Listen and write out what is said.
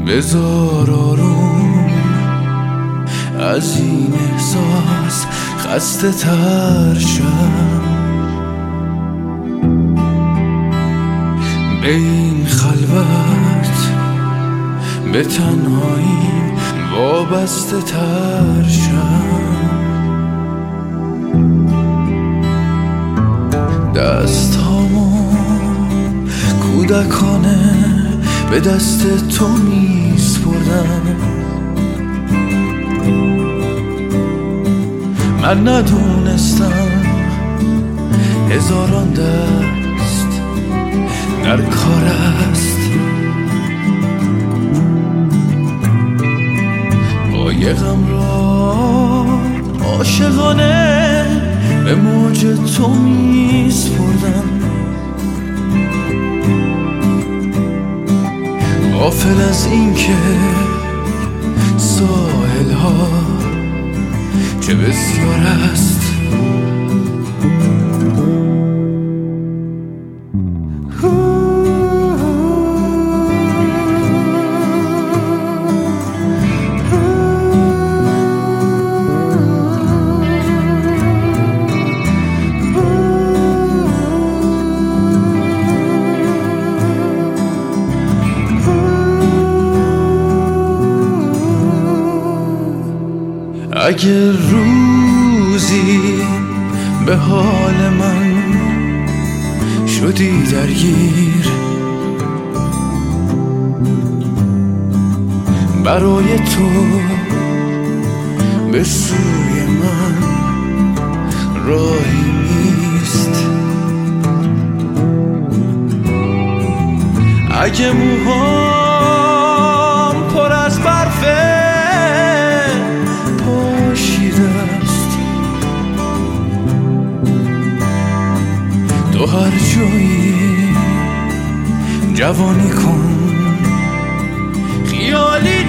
بذار آروم از این احساس خسته تر شم، به این خلوت به تنهایی وابسته تر شم. دستامو کودکانه به دست تو میسپردم، من ندونستم هزاران دست در کار است. قایقم را عاشقانه به موج تو میسپردم، غافل از این که ساحل ها چه بسیار است. اگر روزی به حال من شدی درگیر، برای تو به سوی من راهی نیست. اگه موهام پر از برفه تو هر جایی جوانی کن خیالی